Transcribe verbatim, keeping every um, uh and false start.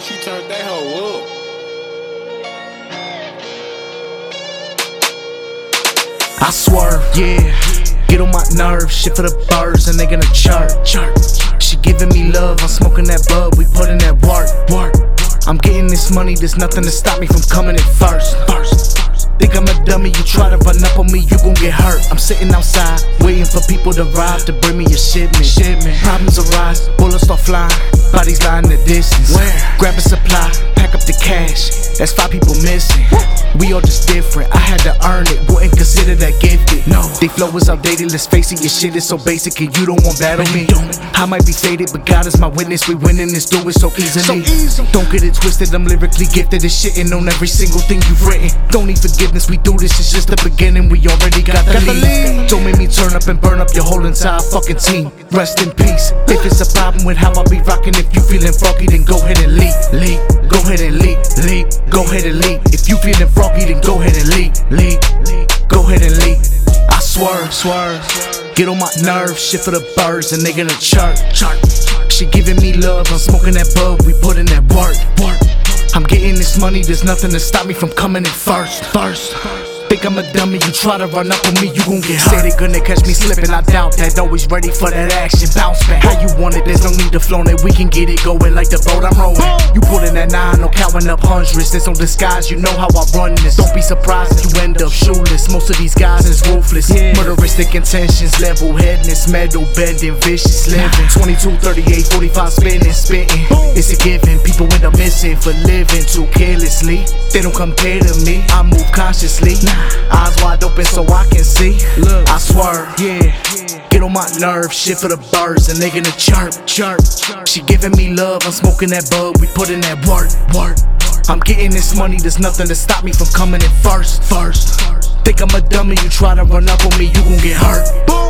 She turned that hoe up. I swerve, yeah. Get on my nerves, shit for the birds and they gonna chirp. Chirp. She giving me love, I'm smoking that bud, we put in that work. Work. I'm getting this money, there's nothing to stop me from coming in first. First. Think I'm a dummy, you try to run up on me, you gon' get hurt. I'm sitting outside, waiting for people to arrive to bring me a shipment. shipment. Problems arise, bullets start flying, bodies lie in the distance. Where? Grab a supply, pack up the cash, that's five people missing. We all just different, I had to earn it, wouldn't consider that gifted. No, they flow is outdated, let's face it, your shit is so basic and you don't want battle me. I might be faded, but God is my witness, we winning this, do it so easily. So easy. Don't get it twisted, I'm lyrically gifted and shitting on every single thing you've written. Don't need forgiveness, we do this, it's just the beginning, we already got the lead. Don't make me turn up and burn up your whole entire fucking team. Rest in peace. If it's a problem with how I be rocking, if you feeling froggy, then go ahead and leave. Leave. Go ahead and leave. Leave. Go ahead and leave. If you feeling froggy, then go ahead and leave. Leave. Go ahead and leave. I swerve, swerve. Get on my nerves, shit for the birds and they gonna chirp. Chirp. She giving me love, I'm smoking that bud, we put in that work. Work. I'm getting this money, there's nothing to stop me from coming in first. First. Think I'm a dummy, you try to run up on me, you gon' get hurt. Say they gonna catch me slipping, I doubt that. Always ready for that action, bounce back. How you want it, there's no need to flown it. We can get it going like the boat I'm rowing. You pulling that nine, no counting up hundreds. There's no disguise, you know how I run this. Don't be surprised if you end up shoeless. Most of these guys is ruthless, yeah. Murderistic intentions, level headness, metal bending, vicious living. Twenty-two, thirty-eight, forty-five spinning, spitting. It's a given, people end up missing for living too carelessly. They don't compare to me, I move consciously. Eyes wide open so I can see. Look, I swerve, yeah. Get on my nerves, shit for the birds and they gonna chirp, chirp. She giving me love, I'm smoking that bud, we put in that work, work. I'm getting this money, there's nothing to stop me from coming in first, first. Think I'm a dummy, you try to run up on me, you gon' get hurt.